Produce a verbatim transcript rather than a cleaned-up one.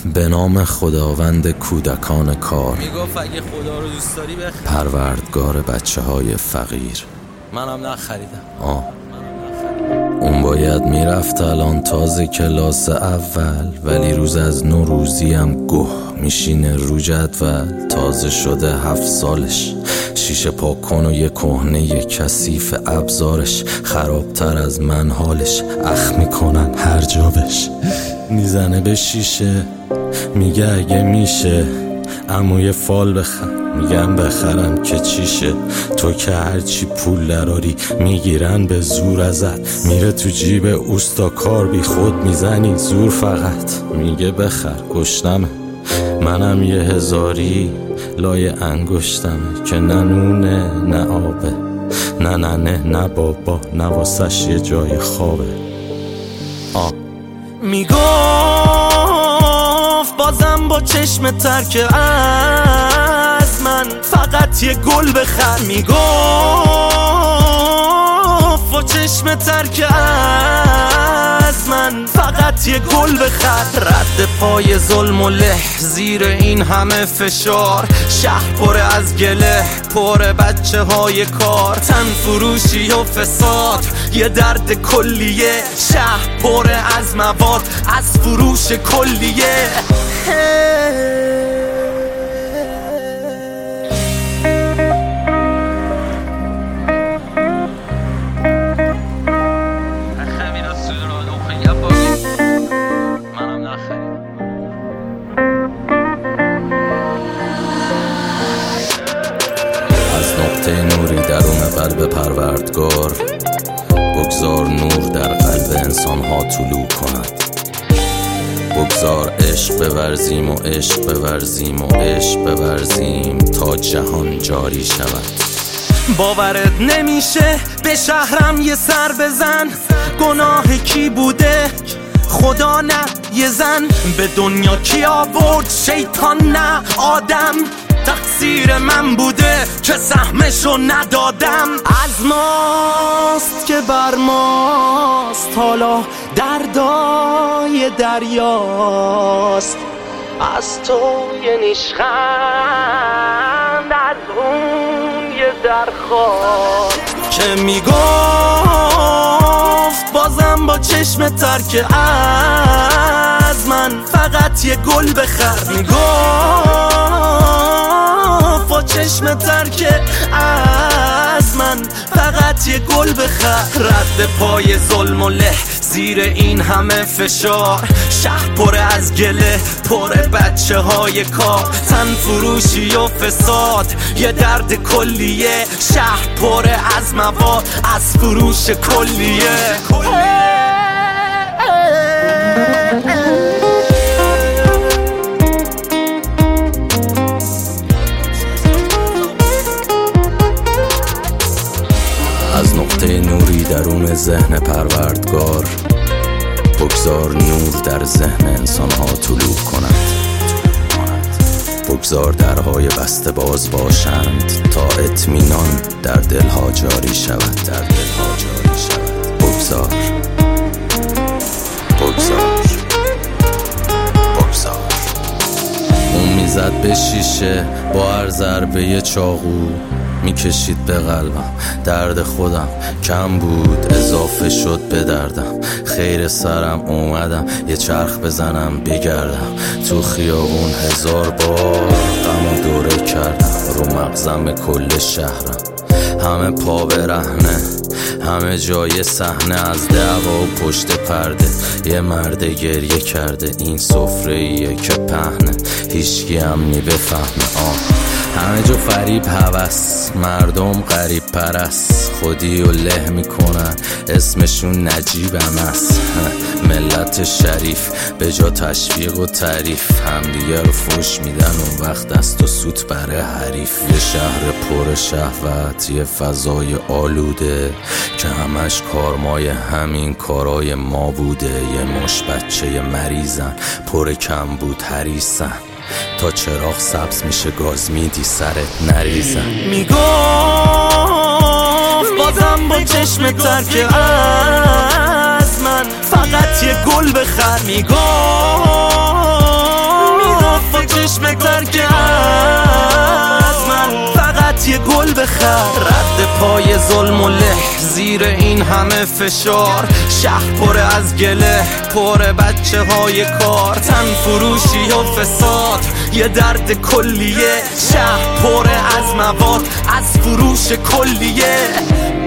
به نام خداوند کودکان کار، میگفت اگه خدا رو دوست داری بخر، پروردگار بچه های فقیر. منم نخریدم. آه اون باید میرفت الان تازه کلاس اول، ولی روز از نو روزی هم گه میشینه رو جدول. تازه شده هفت سالش، شیشه پاکن و یه کهنه یه کثیف ابزارش. خرابتر از من حالش، اخ میکنن هر جا بش. میزنه به شیشه میگه اگه میشه عموی فال بخر. میگم بخرم که چیشه، تو که هرچی پول دراری میگیرن به زور ازت. میره تو جیب اوستا کار بی خود میزنی زور فقط. میگه بخر گشتمه، منم یه هزاری لای انگشتمه که نه نونه نه آبه، نه نه نه نه بابا، نه واسش یه جای خوابه. آه میگفت بازم با چشم ترک از من فقط یه گل بخر. میگفت با چشم ترک از من فقط یه گل بخر. رد پای ظلم و له زیر این همه فشار، شهر پر از گله پر بچه های کار. تن فروشی و فساد یه درد کلیه، شهر پر از مواد از فروش کلیه. نوری درون قلب پروردگار، بگذار نور در قلب انسان ها طلوع کند. بگذار عشق بورزیم و عشق بورزیم و عشق بورزیم تا جهان جاری شود. باورت نمیشه به شهرم یه سر بزن، گناه کی بوده خدا نه یه زن. به دنیا کی آورد شیطان نه آدم، تقصیر من بوده که سهمشو ندادم. از ماست که بر ماست حالا دردای دریاست، از تو یه نیشخند از اون یه درخواست. که میگفت بازم با چشم ترک از من فقط یه گل بخر. میگفت با چشم ترک از من فقط یه گل بخر. رد پای ظلم و له زیر این همه فشار، شهر پر از گله پر بچه های کار. تن فروشی و فساد یه درد کلیه، شهر پر از مواد از فروش کلیه. از نقطه نوری درون ذهن پروردگار، بگذار نور در ذهن انسان ها طلوع کند. بگذار درهای بسته باز باشند تا اطمینان در دلها جاری شود. در دلها جاری شود. بگذار بگذار بگذار. اون میزد به شیشه با هر ضربه چاقو، میکشید به قلبم. درد خودم کم بود اضافه شد به دردم. خیر سرم اومدم یه چرخ بزنم بگردم. تو خیابون هزار بار غم و دوره کردم. رو مغزم کل شهرم همه پا برهنه، همه جای صحنه از دعوا و پشت پرده. یه مرد گریه کرده، این سفره ایه که پهنه، هیچکی هم نی بفهمه. آه همه جا فریب هوس، مردم غریب پرست، خودی و له میکنن اسمشون نجیبم است. ملت شریف به جا تشویق و تعریف، همدیگه رو فوش میدن اون وقت دست و سوت بره حریف. یه شهر پر شهوت، یه فضای آلوده که همش کارمای همین کارای ما بوده. یه مش بچه مریضن پر کم بود حریصن، تا چراغ سبز میشه گاز میدی سرت نریزن. میگفت بازم با چشم ترک از من فقط یه گل بخر. میگفت چشم ترک از من فقط یه گل بخر. رد پای ظلم و له زیر این همه فشار، شهر پر از گله پر بچه های کار، تن فروشی و فساد یه درد کلیه، شهر پر از مواد از فروش کلیه.